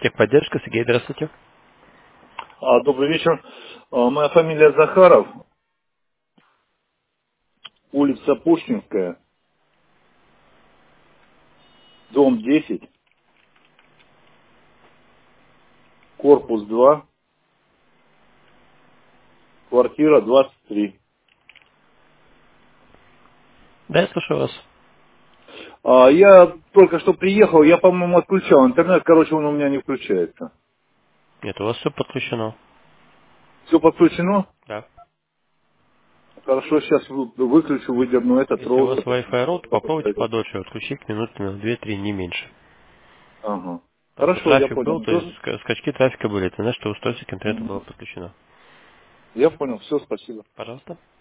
Техподдержка, Сергей, здравствуйте. Добрый вечер. Моя фамилия Захаров, улица Пушкинская, дом 10, корпус 2, квартира 23. Да, я слушаю вас. Я только что приехал, я, по-моему, отключал интернет, короче, он у меня не включается. Нет, у вас все подключено. Все подключено? Да. Хорошо, сейчас выключу, выдерну этот Если у вас роутер. Wi-Fi роут, попробуйте подольше отключить минут на 2-3, не меньше. Ага. Потому что Хорошо, я трафик был, понял. то есть скачки трафика были, это значит, что устройство к интернету было подключено. Я понял, все, спасибо. Пожалуйста.